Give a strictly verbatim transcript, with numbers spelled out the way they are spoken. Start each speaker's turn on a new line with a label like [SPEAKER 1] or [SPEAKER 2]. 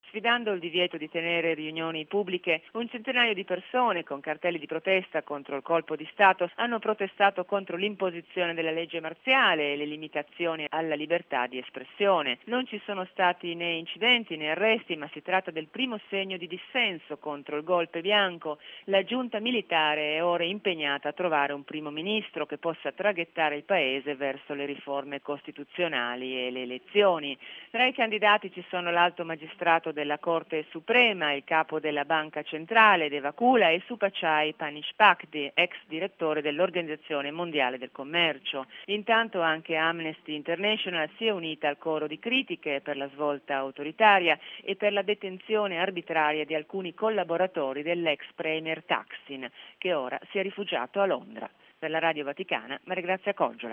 [SPEAKER 1] Sfidando il divieto di tenere riunioni pubbliche, un centinaio di persone con cartelli di protesta contro il colpo di Stato hanno protestato contro l'imposizione della legge marziale e le limitazioni alla libertà di espressione. Non ci sono stati né incidenti né arresti, ma si tratta del primo segno di dissenso contro il golpe bianco. La giunta militare è ora impegnata a trovare un primo ministro che possa traghettare il paese verso le riforme costituzionali e le elezioni. Tra i candidati ci sono l'alto magistrato della Corte Suprema, il capo della Banca Centrale, Devakula, e Supachai Panishpakdi, ex direttore dell'Organizzazione Mondiale del Commercio. Intanto anche Amnesty International si è unita al coro di critiche per la svolta autoritaria e per la detenzione arbitraria di alcuni collaboratori dell'ex premier Thaksin, che ora si è rifugiato a Londra. Per la Radio Vaticana, Maria Grazia Coggiola.